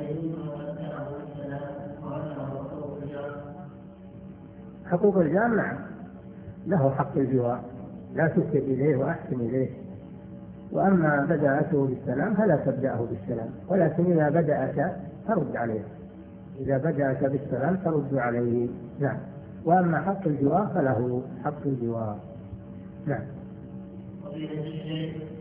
حقوق الجار نعم له حق الجوار، لا تسئ إليه وأحسن إليه. وأما بدأته بالسلام فلا تبدأه بالسلام، ولكن إذا بدأك ترد عليه، إذا بدأك بالسلام ترد عليه. نعم. وأما حق الجوار فله حق الجوار. نعم.